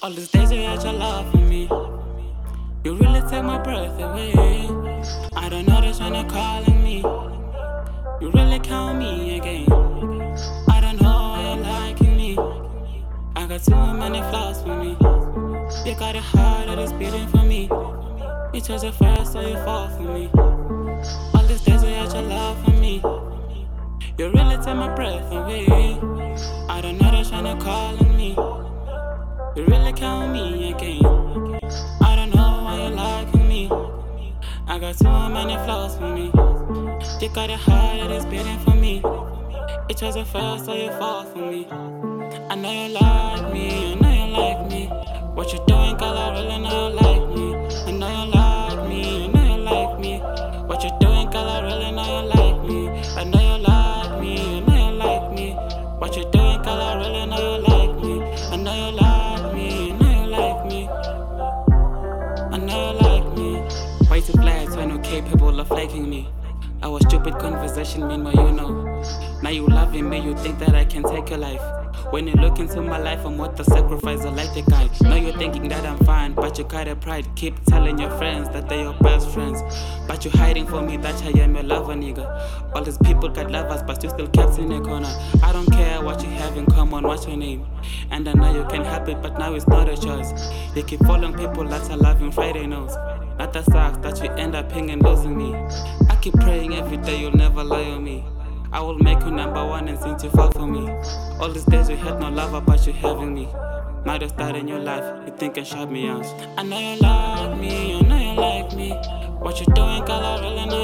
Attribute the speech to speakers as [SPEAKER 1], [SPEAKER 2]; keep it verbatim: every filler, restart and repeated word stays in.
[SPEAKER 1] All these days you had your love for me. You really take my breath away. I don't know that's when you're calling me. You really count me again. I don't know why you're liking me. I got too many flaws for me. You got a heart that is beating for me. You chose it first, so you fall for me. All these days you had your love for me. You really take my breath away. I don't know that's when you're calling me. You really count me again. I don't know why you're liking me. I got too many flaws for me. You got a heart that is beating for me. It was a first, so you fall for me. I know you like me, I know you like me. What you doing, girl, I really know you like me. I know you like me, I know you like me. What you doing, girl, I really know you like me. I know you like me, I know you like me. What you doing, girl, I really know you like me. I know you like me, I know you like me. I know you like me. Way too flags when you're capable of liking me. Our stupid conversation, meanwhile you know. Now you loving me, you think that I can take your life. When you look into my life, I'm worth the sacrifice, I like the guy. Now you're thinking that I'm fine, but you got a pride. Keep telling your friends that they're your best friends, but you hiding from me that I am your lover, nigga. All these people got lovers, but you still kept in a corner. I don't care what you have in common, what's your name? And I know you can help it, but now it's not a choice. You keep following people that are loving Friday knows. Not the sucks that you end up hanging and losing me. I keep praying every day you'll never lie on me. I will make you number one and since you fall for me. All these days we had no lover but you having me. Now you're starting your life, you think and shut me out. I know you like me, I know you like me. What you doing, girl, I really know